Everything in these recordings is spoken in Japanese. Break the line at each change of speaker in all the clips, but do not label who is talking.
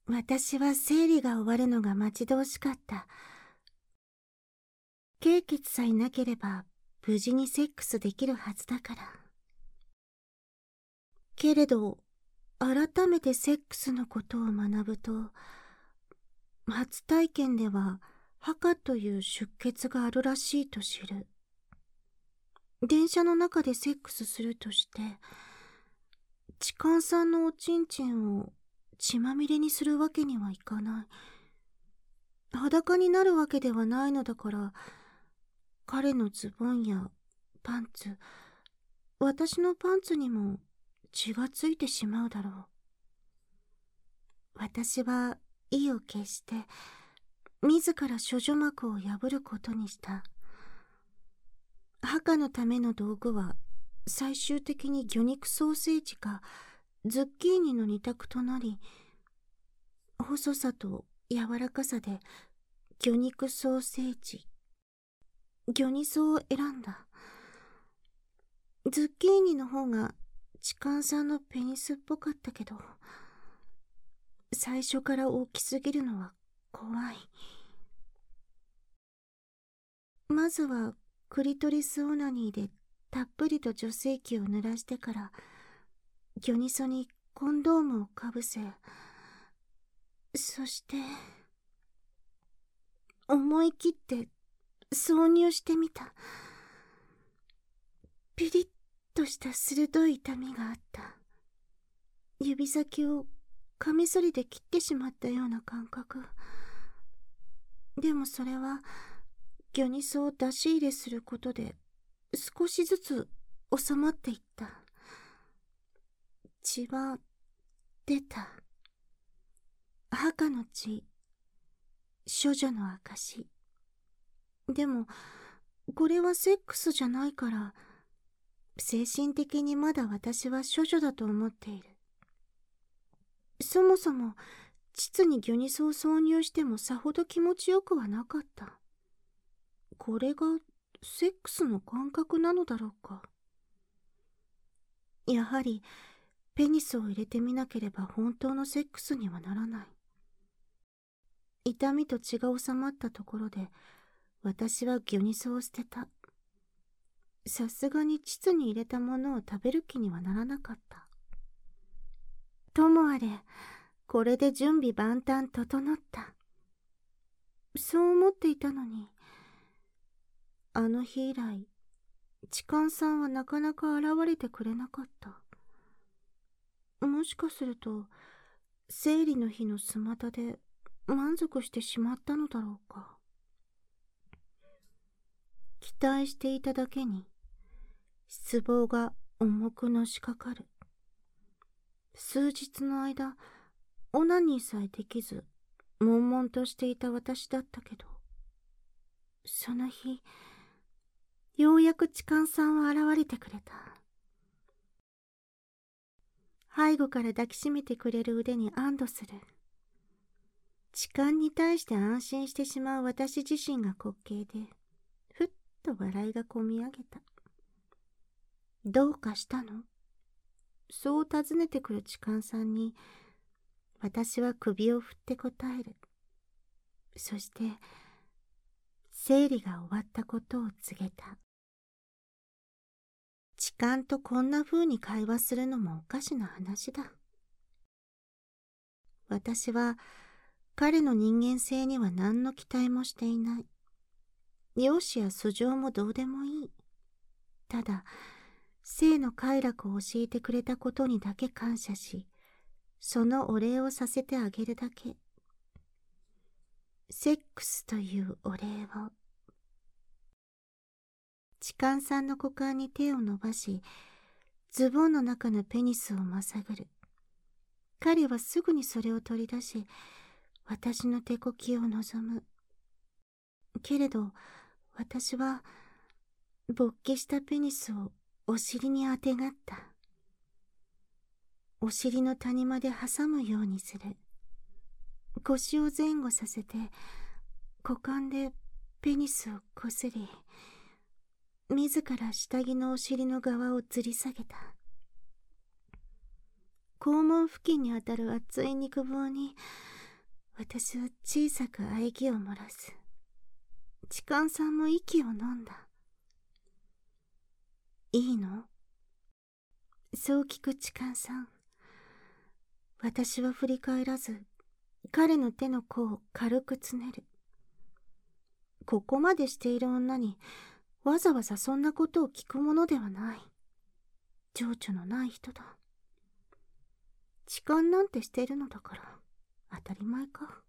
私は生理が終わるのが待ち遠しかった。経血さえなければ無事にセックスできるはずだから。けれど、改めてセックスのことを学ぶと、初体験では墓という出血があるらしいと知る。電車の中でセックスするとして、痴漢さんのおちんちんを血まみれにするわけにはいかない。裸になるわけではないのだから、彼のズボンやパンツ、私のパンツにも血がついてしまうだろう。私は意を決して、自ら処女膜を破ることにした。墓のための道具は、最終的に魚肉ソーセージかズッキーニの二択となり、細さと柔らかさで魚肉ソーセージ、魚ニソを選んだ。ズッキーニの方が痴漢さんのペニスっぽかったけど、最初から大きすぎるのは怖い。まずはクリトリスオナニーでたっぷりと女性器を濡らしてから、魚ニソにコンドームをかぶせ、そして思い切って挿入してみた。ピリッとした鋭い痛みがあった。指先をカミソリで切ってしまったような感覚。でもそれは魚ニソを出し入れすることで少しずつ収まっていった。血は出た。墓の血、処女の証。でもこれはセックスじゃないから、精神的にまだ私は処女だと思っている。そもそも膣に魚ニソを挿入してもさほど気持ちよくはなかった。これがセックスの感覚なのだろうか。やはりペニスを入れてみなければ本当のセックスにはならない。痛みと血が収まったところで、私は魚ニソを捨てた。さすがに膣に入れたものを食べる気にはならなかった。ともあれ、これで準備万端整った。そう思っていたのに、あの日以来、痴漢さんはなかなか現れてくれなかった。もしかすると、生理の日のスマタで満足してしまったのだろうか。期待していただけに、失望が重くのしかかる。数日の間、オナニーさえできず、悶々としていた私だったけど、その日、ようやく痴漢さんは現れてくれた。背後から抱きしめてくれる腕に安堵する。痴漢に対して安心してしまう私自身が滑稽で、ふっと笑いがこみ上げた。どうかしたの？そう尋ねてくる痴漢さんに、私は首を振って答える。そして、生理が終わったことを告げた。痴漢とこんな風に会話するのもおかしな話だ。私は彼の人間性には何の期待もしていない。容姿や素性もどうでもいい。ただ、性の快楽を教えてくれたことにだけ感謝し、そのお礼をさせてあげるだけ。セックスというお礼を。痴漢さんの股間に手を伸ばし、ズボンの中のペニスをまさぐる。彼はすぐにそれを取り出し、私の手こきを望む。けれど、私は、勃起したペニスをお尻にあてがった。お尻の谷間で挟むようにする。腰を前後させて、股間でペニスをこすり、自ら下着のお尻の側を吊り下げた。肛門付近にあたる熱い肉棒に私は小さく喘ぎを漏らす。痴漢さんも息を飲んだ。いいの？そう聞く痴漢さん。私は振り返らず、彼の手の甲を軽くつねる。ここまでしている女に、わざわざそんなことを聞くものではない。情緒のない人だ。痴漢なんてしているのだから、当たり前か。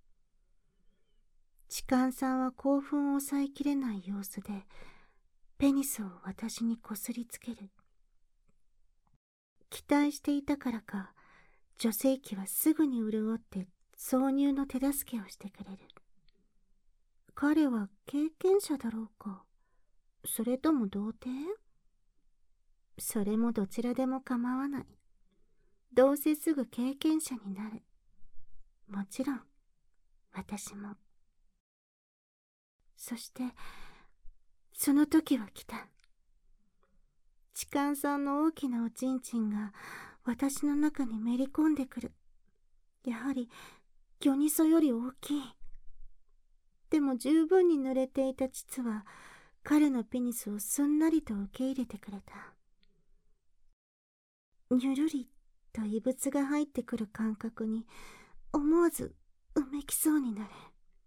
痴漢さんは興奮を抑えきれない様子で、ペニスを私にこすりつける。期待していたからか、女性器はすぐに潤って挿入の手助けをしてくれる。彼は経験者だろうか、それとも童貞？それもどちらでも構わない。どうせすぐ経験者になる。もちろん、私も。そして、その時は来た。痴漢さんの大きなおちんちんが私の中にめり込んでくる。やはり、ギョニソより大きい。でも十分に濡れていた膣は、彼のペニスをすんなりと受け入れてくれた。にゅるりと異物が入ってくる感覚に、思わずうめきそうになる。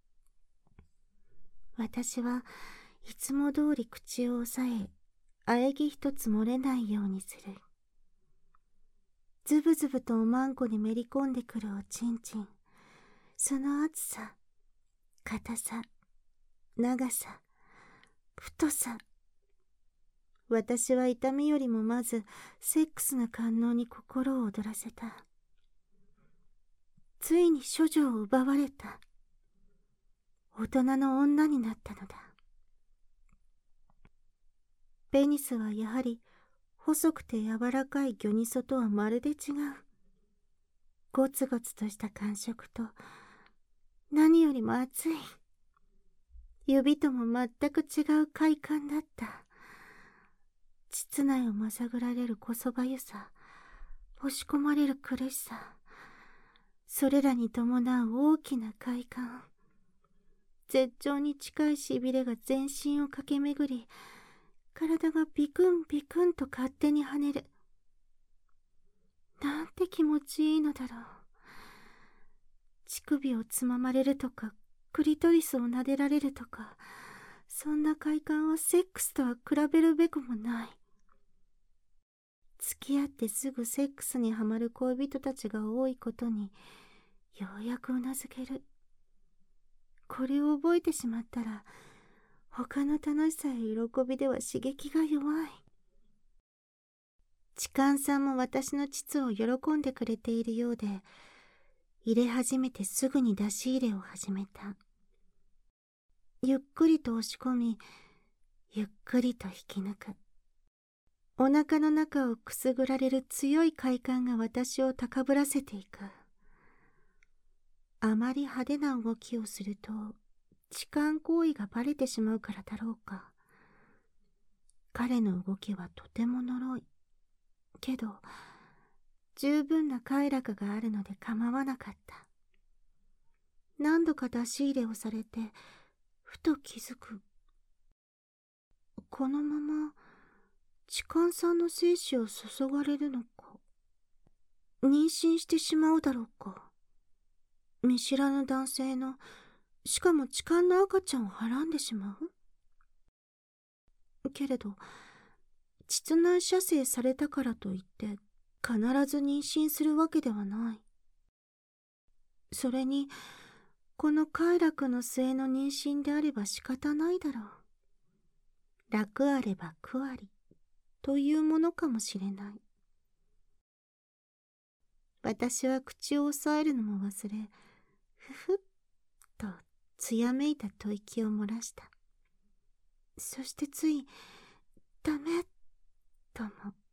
私はいつも通り口を押さえ、喘ぎ一つ漏れないようにする。ズブズブとおまんこにめり込んでくるおちんちん。その厚さ、硬さ、長さ、太さ。私は痛みよりもまずセックスな官能に心を躍らせた。ついに処女を奪われた。大人の女になったのだ。ペニスはやはり細くて柔らかいギョニソとはまるで違う。ゴツゴツとした感触と、何よりも熱い。指とも全く違う快感だった。膣内をまさぐられるこそばゆさ、押し込まれる苦しさ、それらに伴う大きな快感。絶頂に近いしびれが全身を駆け巡り、体がビクンビクンと勝手に跳ねる。なんて気持ちいいのだろう。乳首をつままれるとか、クリトリスを撫でられるとか、そんな快感はセックスとは比べるべくもない。付き合ってすぐセックスにはまる恋人たちが多いことに、ようやくうなずける。これを覚えてしまったら、他の楽しさや喜びでは刺激が弱い。痴漢さんも私の膣を喜んでくれているようで、入れ始めてすぐに出し入れを始めた。ゆっくりと押し込み、ゆっくりと引き抜く。お腹の中をくすぐられる強い快感が私を高ぶらせていく。あまり派手な動きをすると、痴漢行為がバレてしまうからだろうか。彼の動きはとても呪い。けど、十分な快楽があるので構わなかった。何度か出し入れをされて、ふと気づく。このまま、痴漢さんの精子を注がれるのか。妊娠してしまうだろうか。見知らぬ男性の、しかも痴漢の赤ちゃんをはらんでしまう。けれど、膣内射精されたからといって、必ず妊娠するわけではない。それに、この快楽の末の妊娠であれば仕方ないだろう。楽あれば苦あり、というものかもしれない。私は口を押さえるのも忘れ、ふふっとつやめいた吐息を漏らした。そしてつい、ダメ、とも。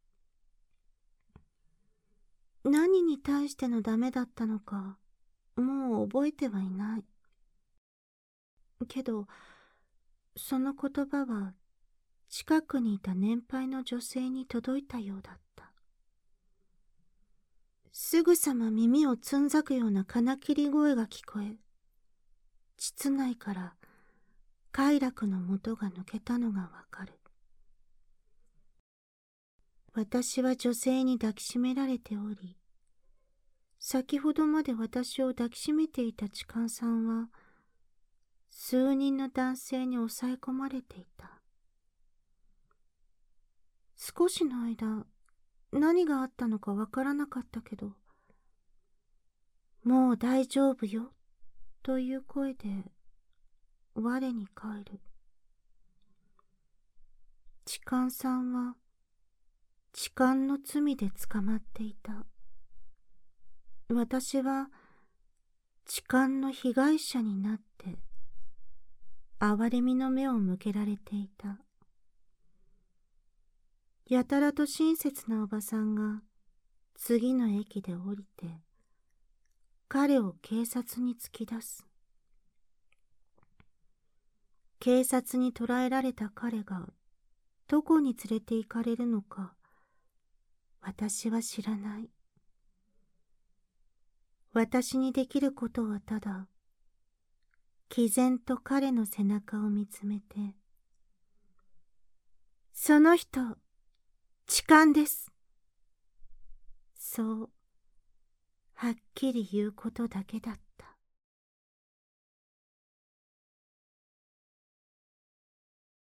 何に対してのダメだったのか、もう覚えてはいない。けど、その言葉は、近くにいた年配の女性に届いたようだった。 すぐさま耳をつんざくような金切り声が聞こえ、膣内から快楽の元が抜けたのがわかる。私は女性に抱きしめられており、先ほどまで私を抱きしめていた痴漢さんは、数人の男性に抑え込まれていた。少しの間、何があったのかわからなかったけど、もう大丈夫よ、という声で、我に返る。痴漢さんは、痴漢の罪で捕まっていた。私は、痴漢の被害者になって、憐れみの目を向けられていた。やたらと親切なおばさんが、次の駅で降りて、彼を警察に突き出す。警察に捕らえられた彼が、どこに連れて行かれるのか、私は知らない。私にできることはただ、毅然と彼の背中を見つめて、その人、痴漢です。そう、はっきり言うことだけだった。